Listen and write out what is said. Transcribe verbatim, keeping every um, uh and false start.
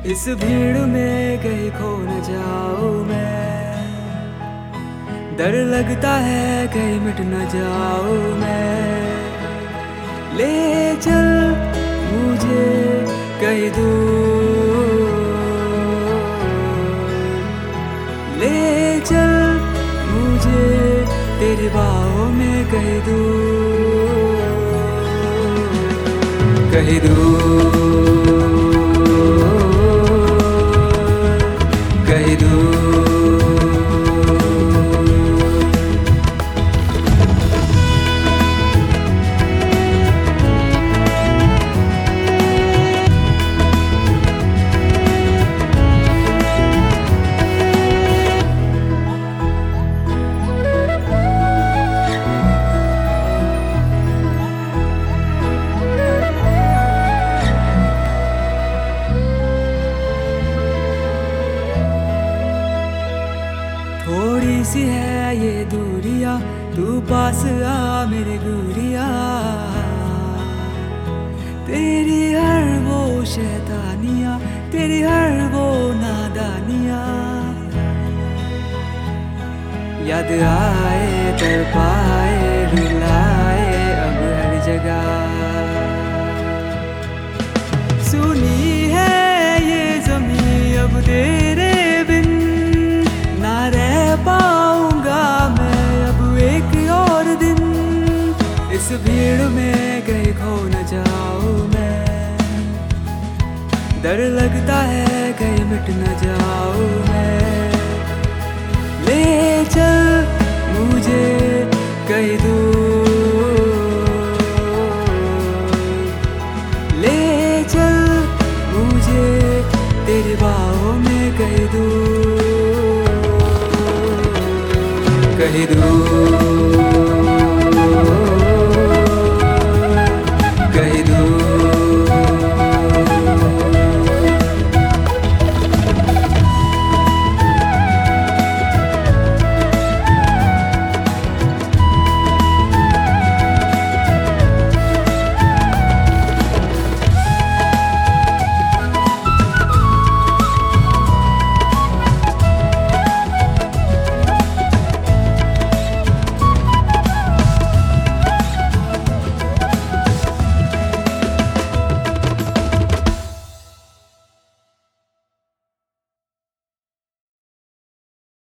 इस भीड़ में कहीं खो न जाऊं मैं, डर लगता है कहीं मिट न जाऊं मैं। ले चल मुझे कहीं दूर, ले चल मुझे तेरी बाहों में कहीं दूर, कहीं दूर, कहीं दूर। थोड़ी सी है ये दूरियां, तू पास आ मेरे गुरिया। तेरी हर वो शैतानियां, तेरी हर वो नादानियां याद आए, तड़पाए, रुलाए अब हर जगह। सुनी है ये ज़मीं अब तेरे बिन, ना रह पाऊंगा मैं अब एक और दिन। इस भीड़ में कहीं खो न जाऊं मैं, डर लगता है कहीं मिट न जाऊं मैं। ले चल मुझे कहीं दूर,